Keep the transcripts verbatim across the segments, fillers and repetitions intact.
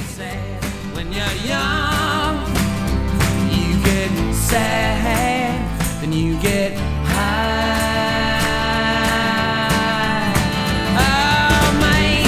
sad. When you're young, you get sad, then you get high. Oh, man.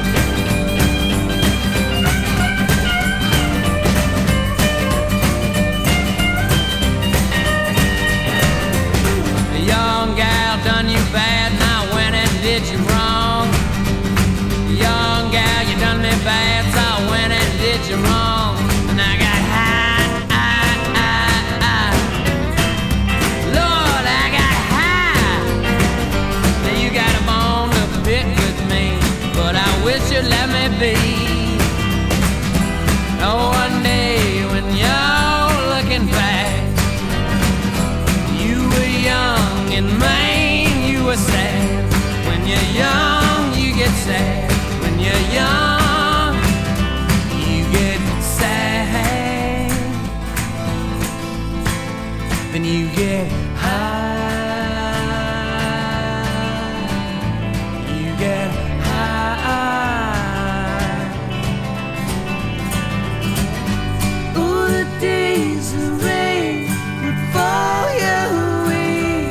A young gal done you bad, and I went and did you wrong. Young gal, you done me bad, so I went and did you wrong. And I got high, high, high, high. Lord, I got high. Now you got a bone to pick with me, but I wish you'd let me be. Oh, one day when you're looking back, you were young and man, you were sad. When you're young, you get sad. When you're young, you get sad. Then you get high. You get high. Ooh, the days of rain would fall your way.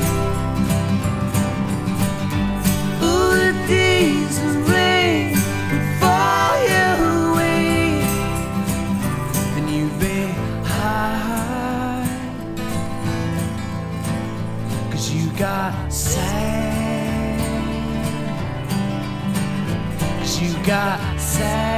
Ooh, the days of rain would fall your way. Then you'd be high, 'cause you got sad. 'Cause you got sad.